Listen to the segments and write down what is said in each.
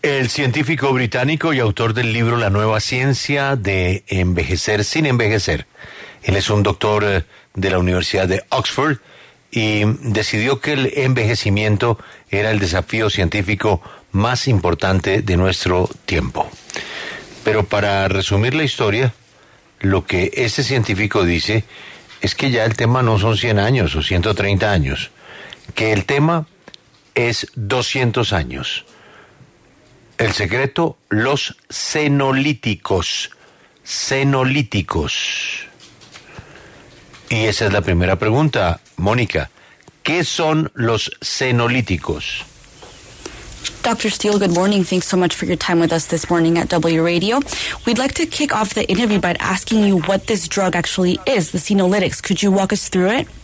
El científico británico y autor del libro La nueva ciencia de envejecer sin envejecer. Él es un doctor de la Universidad de Oxford y decidió que el envejecimiento era el desafío científico más importante de nuestro tiempo. Pero para resumir la historia, lo que este científico dice es que ya el tema no son 100 años o 130 años, que el tema es 200 años. El secreto, los senolíticos. Senolíticos. Y esa es la primera pregunta, Mónica. ¿Qué son los senolíticos? Dr. Steele, good morning. Thanks so much for your time with us this morning at W Radio. We'd like to kick off the interview by asking you what this drug actually is, the senolytics. Could you walk us through it?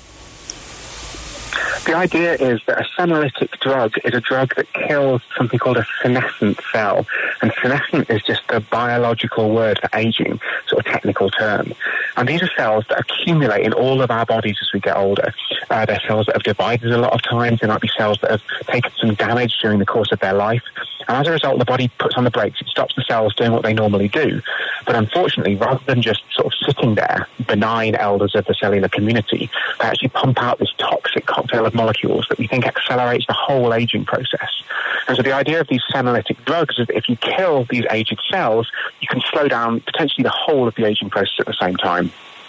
The idea is that a senolytic drug is a drug that kills something called a senescent cell. And senescent is just a biological word for aging, sort of technical term. And these are cells that accumulate in all of our bodies as we get older. They're cells that have divided a lot of times. They might be cells that have taken some damage during the course of their life. And as a result, the body puts on the brakes. It stops the cells doing what they normally do. But unfortunately, rather than just sort of sitting there, benign elders of the cellular community, they actually pump out this toxic cocktail of molecules that we think accelerates the whole aging process. And so the idea of these senolytic drugs is that if you kill these aged cells, you can slow down potentially the whole of the aging process at the same time.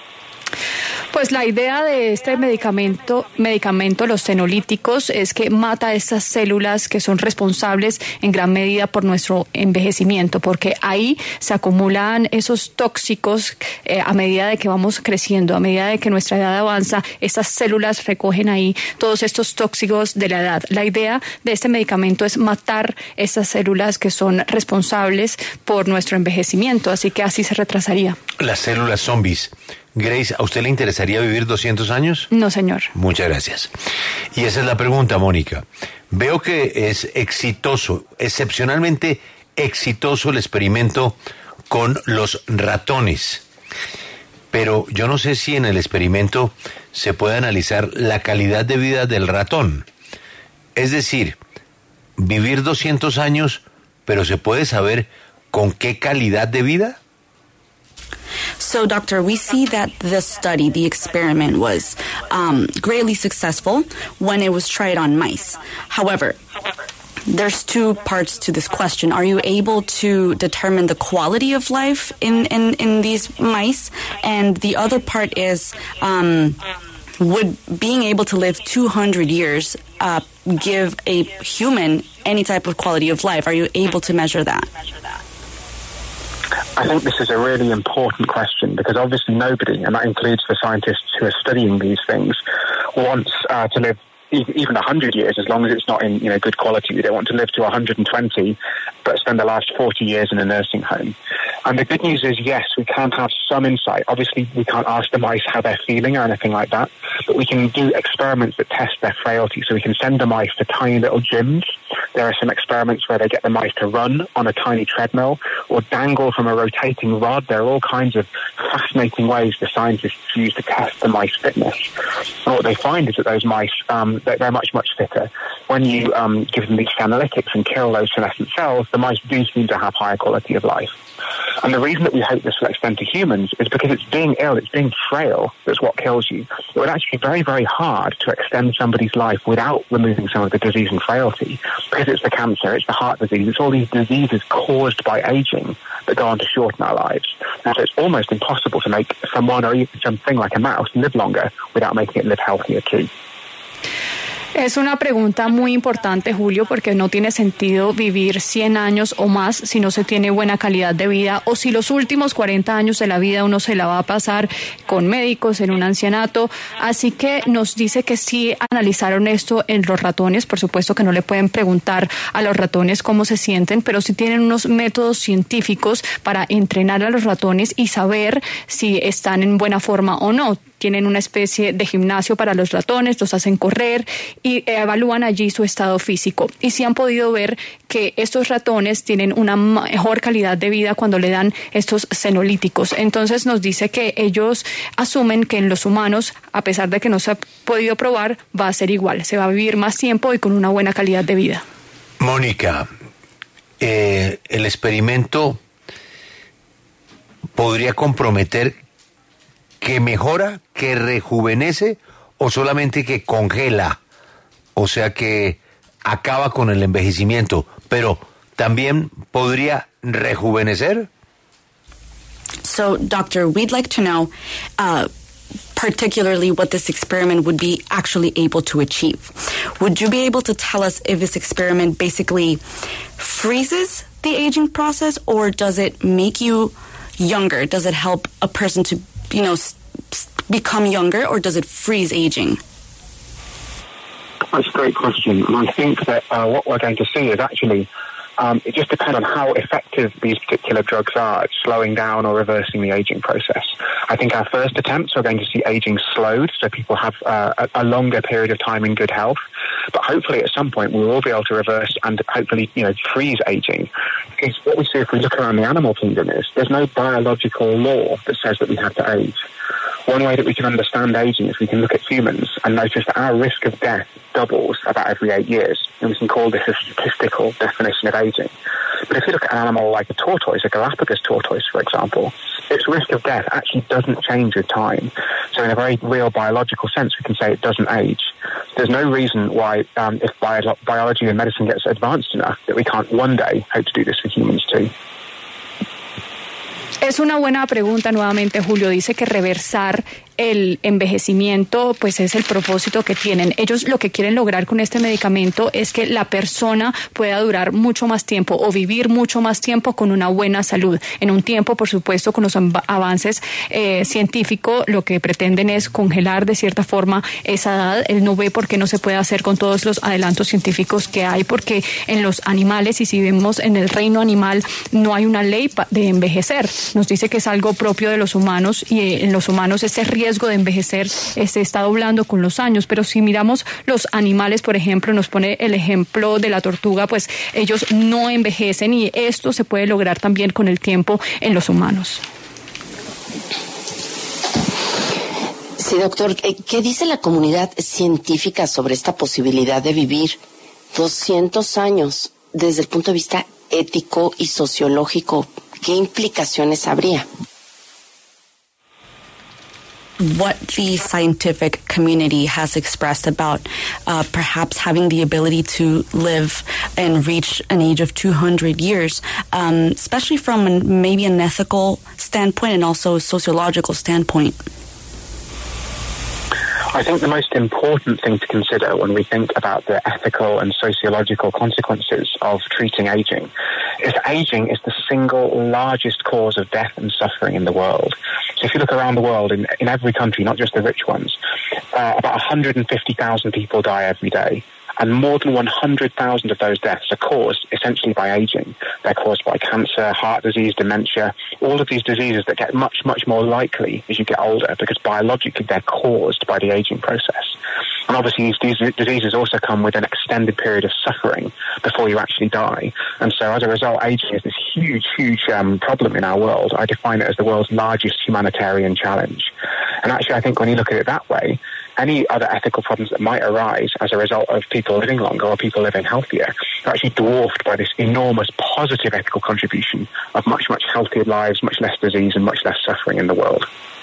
Pues la idea de este medicamento, los senolíticos, es que mata estas células que son responsables en gran medida por nuestro envejecimiento, porque ahí se acumulan esos tóxicos a medida de que vamos creciendo, a medida de que nuestra edad avanza, estas células recogen ahí todos estos tóxicos de la edad. La idea de este medicamento es matar esas células que son responsables por nuestro envejecimiento, así que así se retrasaría. Las células zombies. Grace, ¿a usted le interesaría vivir 200 años? No, señor. Muchas gracias. Y esa es la pregunta, Mónica. Veo que es exitoso, excepcionalmente exitoso el experimento con los ratones. Pero yo no sé si en el experimento se puede analizar la calidad de vida del ratón. Es decir, vivir 200 años, pero ¿se puede saber con qué calidad de vida? So, Doctor, we see that the study, the experiment, was greatly successful when it was tried on mice. However, there's two parts to this question. Are you able to determine the quality of life in these mice? And the other part is, would being able to live 200 years give a human any type of quality of life? Are you able to measure that? I think this is a really important question because obviously nobody, and that includes the scientists who are studying these things, wants to live even 100 years as long as it's not in good quality. We don't want to live to 120 but spend the last 40 years in a nursing home. And the good news is, yes, we can have some insight. Obviously, we can't ask the mice how they're feeling or anything like that, but we can do experiments that test their frailty. So we can send the mice to tiny little gyms. There are some experiments where they get the mice to run on a tiny treadmill or dangle from a rotating rod. There are all kinds of fascinating ways the scientists use to test the mice fitness. And what they find is that those mice, they're much, much fitter. When you give them these senolytics and kill those senescent cells, the mice do seem to have higher quality of life. And the reason that we hope this will extend to humans is because it's being ill, it's being frail that's what kills you. It would actually be very, very hard to extend somebody's life without removing some of the disease and frailty, because it's the cancer, it's the heart disease, it's all these diseases caused by aging that go on to shorten our lives. And so it's almost impossible to make someone or even something like a mouse live longer without making it live healthier too. Es una pregunta muy importante, Julio, porque no tiene sentido vivir 100 años o más si no se tiene buena calidad de vida, o si los últimos 40 años de la vida uno se la va a pasar con médicos en un ancianato. Así que nos dice que sí analizaron esto en los ratones. Por supuesto que no le pueden preguntar a los ratones cómo se sienten, pero sí tienen unos métodos científicos para entrenar a los ratones y saber si están en buena forma o no. Tienen una especie de gimnasio para los ratones, los hacen correr y evalúan allí su estado físico. Y sí han podido ver que estos ratones tienen una mejor calidad de vida cuando le dan estos senolíticos. Entonces nos dice que ellos asumen que en los humanos, a pesar de que no se ha podido probar, va a ser igual. Se va a vivir más tiempo y con una buena calidad de vida. Mónica, el experimento podría comprometer que mejora, que rejuvenece o solamente que congela, o sea que acaba con el envejecimiento, pero también podría rejuvenecer? So, Doctor, we'd like to know particularly what this experiment would be actually able to achieve. Would you be able to tell us if this experiment basically freezes the aging process, or does it make you younger? Does it help a person to, become younger, or does it freeze aging? That's a great question. And I think that what we're going to see is actually it just depends on how effective these particular drugs are at slowing down or reversing the aging process. I think our first attempts are going to see aging slowed, so people have a longer period of time in good health. But hopefully at some point we will be able to reverse and hopefully, freeze aging. Because what we see if we look around the animal kingdom is there's no biological law that says that we have to age. One way that we can understand aging is we can look at humans and notice that our risk of death doubles about every 8 years. And we can call this a statistical definition of aging. But if you look at an animal like a tortoise, a Galapagos tortoise, for example, its risk of death actually doesn't change with time. So in a very real biological sense, we can say it doesn't age. There's no reason why, if biology and medicine gets advanced enough, that we can't one day hope to do this for humans too. Es una buena pregunta nuevamente, Julio. Dice que reversar el envejecimiento pues es el propósito que tienen. Ellos lo que quieren lograr con este medicamento es que la persona pueda durar mucho más tiempo o vivir mucho más tiempo con una buena salud. En un tiempo, por supuesto, con los avances científicos, lo que pretenden es congelar de cierta forma esa edad. Él no ve por qué no se puede hacer con todos los adelantos científicos que hay, porque en los animales, y si vemos en el reino animal, no hay una ley de envejecer. Nos dice que es algo propio de los humanos, y en los humanos ese riesgo de envejecer se está doblando con los años. Pero si miramos los animales, por ejemplo, nos pone el ejemplo de la tortuga, pues ellos no envejecen, y esto se puede lograr también con el tiempo en los humanos. Sí, doctor, ¿qué dice la comunidad científica sobre esta posibilidad de vivir 200 años desde el punto de vista ético y sociológico? ¿Qué implicaciones habría? What the scientific community has expressed about perhaps having the ability to live and reach an age of 200 years, especially from maybe an ethical standpoint and also a sociological standpoint. I think the most important thing to consider when we think about the ethical and sociological consequences of treating aging is that aging is the single largest cause of death and suffering in the world. So if you look around the world, in every country, not just the rich ones, about 150,000 people die every day. And more than 100,000 of those deaths are caused essentially by aging. They're caused by cancer, heart disease, dementia, all of these diseases that get much, much more likely as you get older because biologically they're caused by the aging process. And obviously these diseases also come with an extended period of suffering before you actually die. And so as a result, aging is this huge, huge problem in our world. I define it as the world's largest humanitarian challenge. And actually I think when you look at it that way, any other ethical problems that might arise as a result of people living longer or people living healthier are actually dwarfed by this enormous positive ethical contribution of much, much healthier lives, much less disease and much less suffering in the world.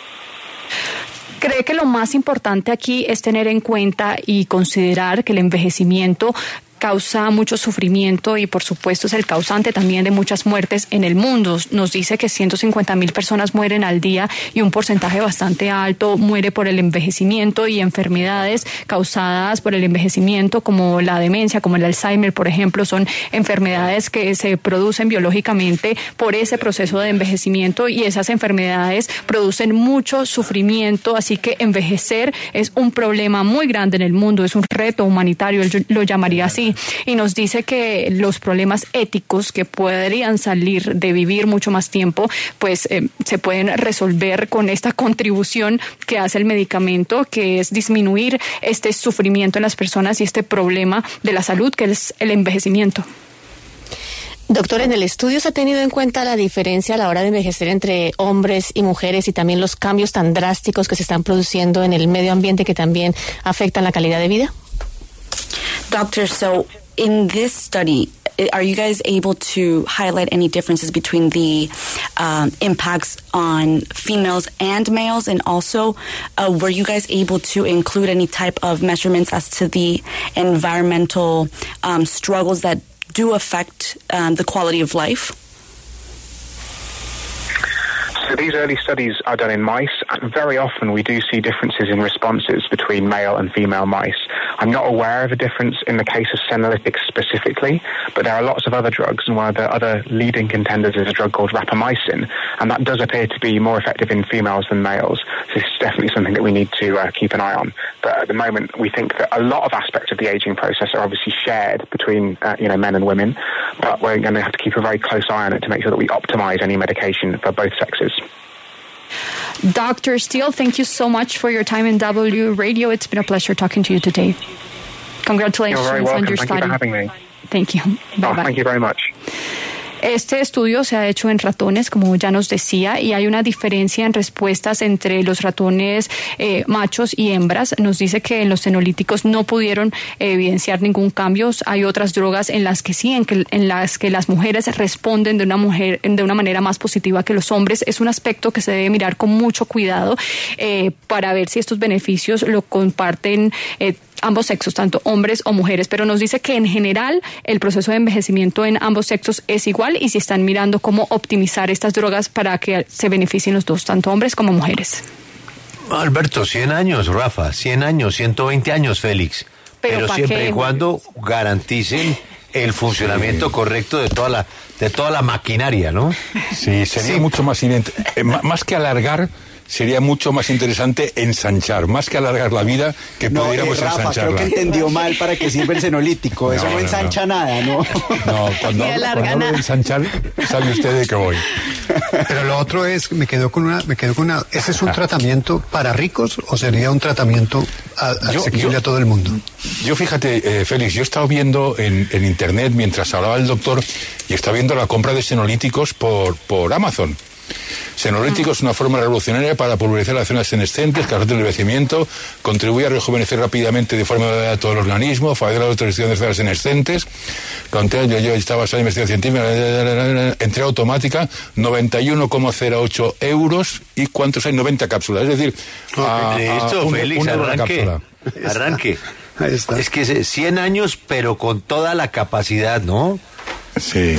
¿Cree que lo más importante aquí es tener en cuenta y considerar que el envejecimiento causa mucho sufrimiento y por supuesto es el causante también de muchas muertes en el mundo? Nos dice que 150,000 personas mueren al día y un porcentaje bastante alto muere por el envejecimiento, y enfermedades causadas por el envejecimiento como la demencia, como el Alzheimer, por ejemplo, son enfermedades que se producen biológicamente por ese proceso de envejecimiento, y esas enfermedades producen mucho sufrimiento. Así que envejecer es un problema muy grande en el mundo, es un reto humanitario, él lo llamaría así. Y nos dice que los problemas éticos que podrían salir de vivir mucho más tiempo, pues se pueden resolver con esta contribución que hace el medicamento, que es disminuir este sufrimiento en las personas y este problema de la salud que es el envejecimiento. Doctor, en el estudio se ha tenido en cuenta la diferencia a la hora de envejecer entre hombres y mujeres, y también los cambios tan drásticos que se están produciendo en el medio ambiente que también afectan la calidad de vida. Doctor, so in this study, are you guys able to highlight any differences between the impacts on females and males? And also, were you guys able to include any type of measurements as to the environmental struggles that do affect the quality of life? So these early studies are done in mice, and very often we do see differences in responses between male and female mice. I'm not aware of a difference in the case of senolytics specifically, but there are lots of other drugs, and one of the other leading contenders is a drug called rapamycin, and that does appear to be more effective in females than males. So this is definitely something that we need to keep an eye on. But at the moment, we think that a lot of aspects of the aging process are obviously shared between men and women, but we're going to have to keep a very close eye on it to make sure that we optimize any medication for both sexes. Dr. Steele, thank you so much for your time in W Radio. It's been a pleasure talking to you today. Congratulations You're very welcome. on your Thank study. you for having me. Thank you. Bye-bye. Thank you very much. Este estudio se ha hecho en ratones, como ya nos decía, y hay una diferencia en respuestas entre los ratones machos y hembras. Nos dice que en los senolíticos no pudieron evidenciar ningún cambio. Hay otras drogas en las que sí, en las que las mujeres responden de una manera más positiva que los hombres. Es un aspecto que se debe mirar con mucho cuidado para ver si estos beneficios lo comparten ambos sexos, tanto hombres o mujeres, pero nos dice que en general el proceso de envejecimiento en ambos sexos es igual y si están mirando cómo optimizar estas drogas para que se beneficien los dos, tanto hombres como mujeres. Alberto, 100 años, Rafa, 100 años, 120 años, Félix, pero siempre y cuando garanticen el funcionamiento correcto de toda la maquinaria, ¿no? Sí, sería mucho más más que alargar. Sería mucho más interesante ensanchar, más que alargar la vida, que pudiéramos Rafa, ensancharla. creo que entendió mal para qué sirve el senolítico. Eso no ensancha nada, ¿no? No, cuando hablo de ensanchar, sabe usted de qué voy. Pero lo otro es, me quedo con una, ¿ese es un tratamiento para ricos o sería un tratamiento asequible a todo el mundo? Yo fíjate, Félix, yo he estado viendo en internet mientras hablaba el doctor y estaba viendo la compra de senolíticos por Amazon. Senolítico es una forma revolucionaria para pulverizar las células senescentes, causar el envejecimiento, contribuye a rejuvenecer rápidamente de forma de todo el organismo, favorecer la autorización de células senescentes. Yo estaba basado en investigación científica, entrega automática, 91,08 euros y ¿cuántos hay? 90 cápsulas, es decir, listo, Félix, una cápsula. Arranque. Ahí está. Es que 100 años, pero con toda la capacidad, ¿no? Sí.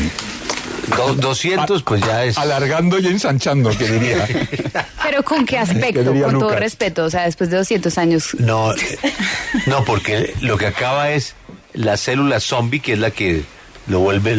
200 pues ya es... Alargando y ensanchando, que diría. ¿Pero con qué aspecto? Con Lucas. todo respeto, o sea, después de 200 años. No, porque lo que acaba es la célula zombie, que es la que lo vuelve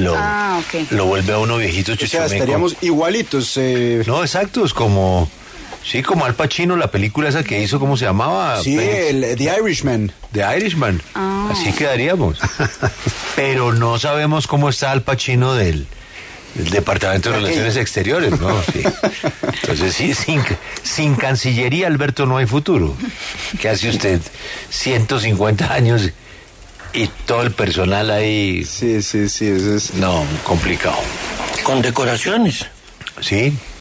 a uno viejito chuchumeco. O sea, estaríamos igualitos. No, exacto, es como... Sí, como Al Pacino, la película esa que hizo, ¿cómo se llamaba? Sí, The Irishman. The Irishman. Así quedaríamos. Pero no sabemos cómo está Al Pacino del Departamento de Relaciones Exteriores, ¿no? Sí. Entonces, sí, sin Cancillería, Alberto, no hay futuro. ¿Qué hace usted? 150 años y todo el personal ahí... Sí, eso es... No, complicado. Con decoraciones. Sí.